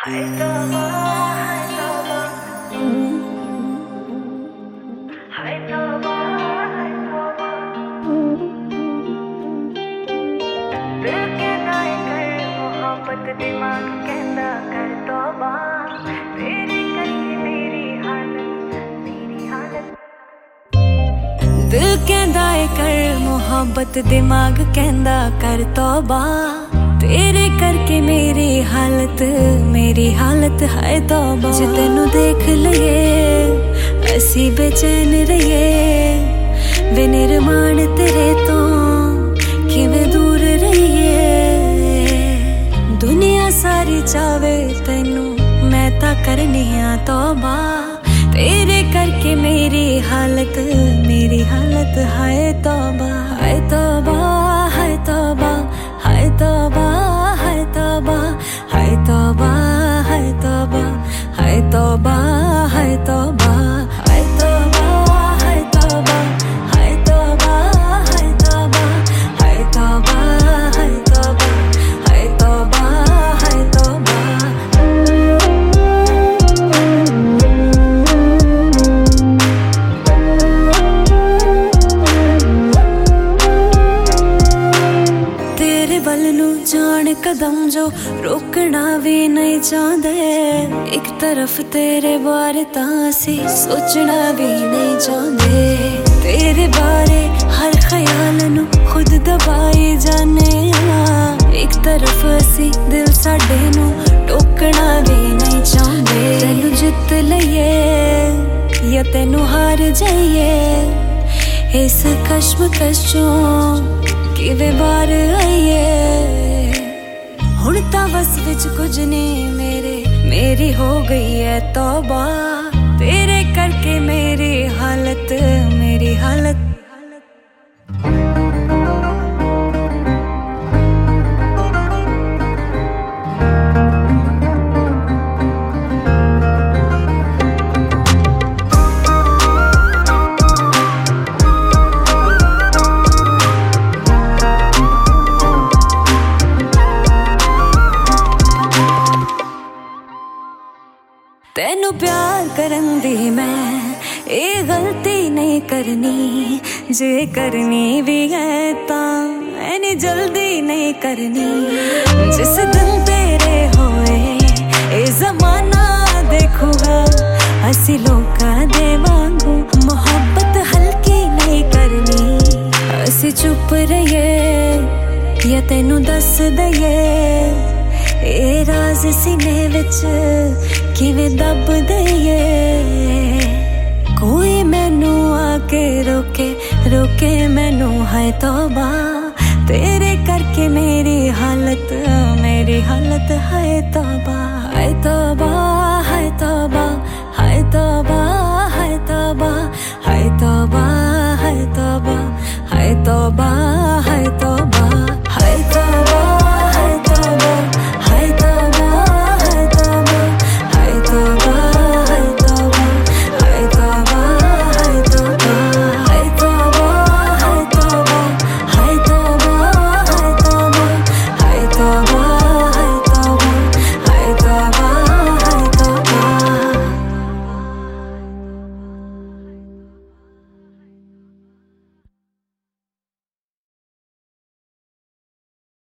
हाय तौबा हाय तौबा हाय तौबा हाय तौबा दिल कहता है कर मोहब्बत दिमाग कहता कर तौबा तेरे करके मेरी हालत दिल कहता है कर मोहब्बत दिमाग कहता कर तौबा तेरे करके मेरी हालत है तौबा जे तेनू देख लइए असी बेचैन रहिए बेनिर्माण तेरे तो किवें दूर रहिए दुनिया सारी चावे तेनू मैं ता करनी आ तौबा तेरे करके मेरी हालत है तौबा हाय तौबा हाय तौबा हाय तौबा हाय तौबा हाय तौबा हाय तौबा हाय तौबा हाय तौबा हाय तौबा हाय तौबा हाय तौबा हाय तौबा हाय तौबा हाय तौबा हाय तौबा तेरे बल नू जान कदम जो रोकना भी नहीं चाहते एक तरफ तेरे बारे तासी सोचना भी नहीं चाहते तेरे बारे हर ख्याल नू खुद दबाई जाने एक तरफ असी दिल साडे नू टोकना भी नहीं चाहते तेनू जित लइए या तेनू हार जाइए इस कश्मकश चों किवें बार आइए हुण तां बस विच कुछ नहीं मेरी हो गई है तौबा तेरे करके मेरी हालत तेनू प्यार करन दी मैं ये गलती नहीं करनी जे करनी भी है तां ऐनी जल्दी नहीं करनी जिस दिन तेरे होए ये जमाना देखूगा असी लोकां दे वांगू मोहब्बत हल्की नहीं करनी असी चुप रहिए या तेनू दस दइए ए राज सीने विच किवें दब दइए कोई मैनू आके रोके मैनू हाय तौबा तेरे करके मेरी हालत है तौबा हाय तौबा